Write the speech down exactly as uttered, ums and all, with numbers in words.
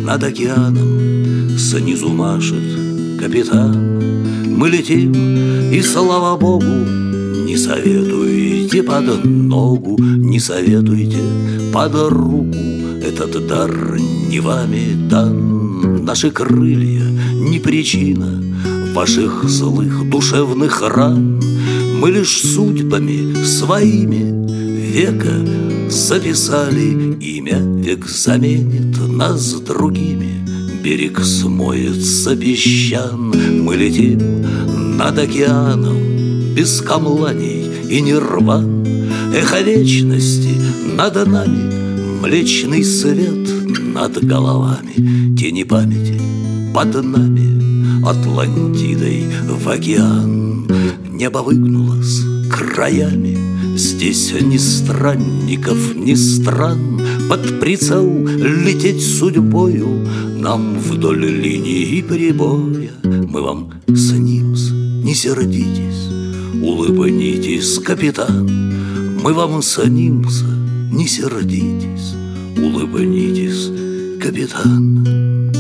над океаном снизу машет капитан. Мы летим, и слава богу, не советуйте под ногу, не советуйте под руку. Этот дар не вами дан. Наши крылья не причина ваших злых душевных ран. Мы лишь судьбами своими века записали имя. Век заменит нас другими, берег смоется песчан. Мы летим над океаном без камланий и нирван. Эхо вечности над нами, млечный свет над головами, тени памяти под нами, Атлантидой в океан. Небо выгнулось краями, здесь ни странников, ни стран. Под прицел лететь судьбою нам вдоль линии прибоя. Мы вам снимся, не сердитесь, улыбнитесь, капитан. Мы вам снимся, не сердитесь, улыбнитесь, капитан.